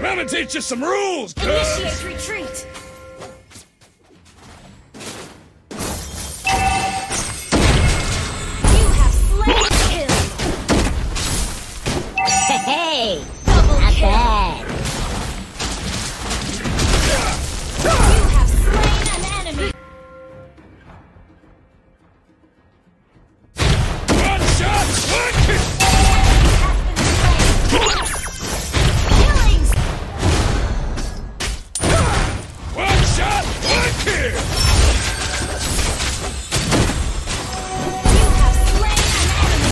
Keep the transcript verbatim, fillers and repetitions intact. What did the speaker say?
I'm gonna teach you some rules, cuz. Initiate retreat.